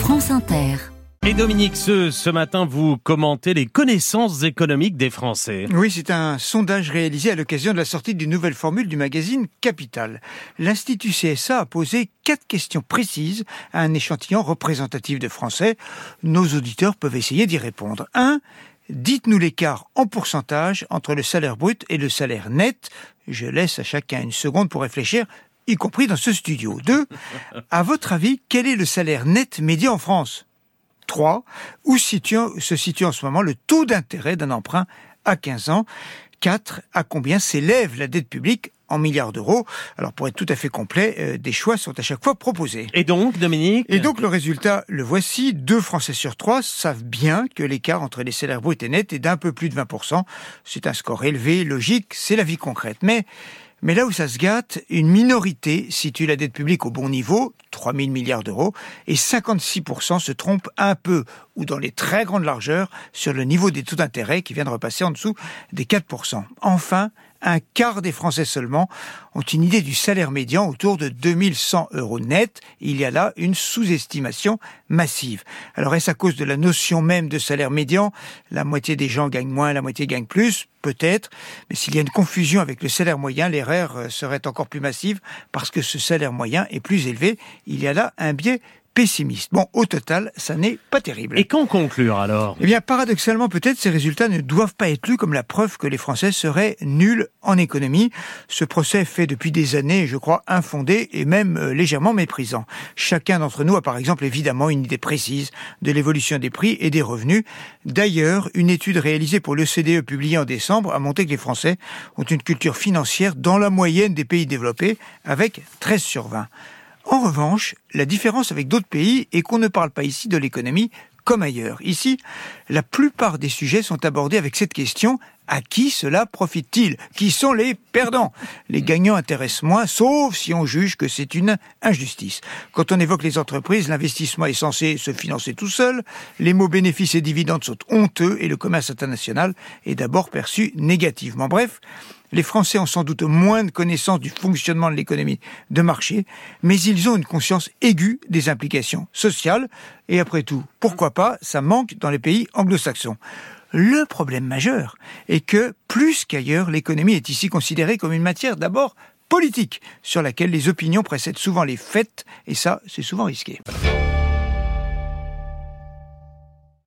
France Inter. Et Dominique, ce matin, vous commentez les connaissances économiques des Français. Oui, c'est un sondage réalisé à l'occasion de la sortie d'une nouvelle formule du magazine Capital. L'Institut CSA a posé 4 questions précises à un échantillon représentatif de Français. Nos auditeurs peuvent essayer d'y répondre. 1. Dites-nous l'écart en pourcentage entre le salaire brut et le salaire net. Je laisse à chacun une seconde pour réfléchir, y compris dans ce studio. 2. À votre avis, quel est le salaire net médian en France ? 3. Où se situe en ce moment le taux d'intérêt d'un emprunt à 15 ans ? 4. À combien s'élève la dette publique en milliards d'euros ? Alors pour être tout à fait complet, des choix sont à chaque fois proposés. Et donc, Dominique ? Et donc le résultat, le voici. 2 Français sur 3 savent bien que l'écart entre les salaires bruts et nets est d'un peu plus de 20%. C'est un score élevé, logique, c'est la vie concrète. Mais là où ça se gâte, une minorité situe la dette publique au bon niveau, 3 000 milliards d'euros, et 56% se trompent un peu, ou dans les très grandes largeurs, sur le niveau des taux d'intérêt qui vient de repasser en dessous des 4%. Enfin, un quart des Français seulement ont une idée du salaire médian autour de 2100 euros net. Il y a là une sous-estimation massive. Alors est-ce à cause de la notion même de salaire médian ? La moitié des gens gagnent moins, la moitié gagne plus ? Peut-être. Mais s'il y a une confusion avec le salaire moyen, l'erreur serait encore plus massive parce que ce salaire moyen est plus élevé. Il y a là un biais pessimiste. Bon, au total, ça n'est pas terrible. Et qu'en conclure alors ? Eh bien, paradoxalement, peut-être, ces résultats ne doivent pas être lus comme la preuve que les Français seraient nuls en économie. Ce procès fait depuis des années, je crois, infondé et même légèrement méprisant. Chacun d'entre nous a par exemple évidemment une idée précise de l'évolution des prix et des revenus. D'ailleurs, une étude réalisée pour l'OCDE publiée en décembre a montré que les Français ont une culture financière dans la moyenne des pays développés avec 13 sur 20. En revanche, la différence avec d'autres pays est qu'on ne parle pas ici de l'économie comme ailleurs. Ici, la plupart des sujets sont abordés avec cette question : à qui cela profite-t-il ? Qui sont les perdants ? Les gagnants intéressent moins, sauf si on juge que c'est une injustice. Quand on évoque les entreprises, l'investissement est censé se financer tout seul, les mots bénéfices et dividendes sont honteux et le commerce international est d'abord perçu négativement. Bref, les Français ont sans doute moins de connaissance du fonctionnement de l'économie de marché, mais ils ont une conscience aiguë des implications sociales. Et après tout, pourquoi pas, ça manque dans les pays anglo-saxons. Le problème majeur est que, plus qu'ailleurs, l'économie est ici considérée comme une matière d'abord politique, sur laquelle les opinions précèdent souvent les faits, et ça, c'est souvent risqué.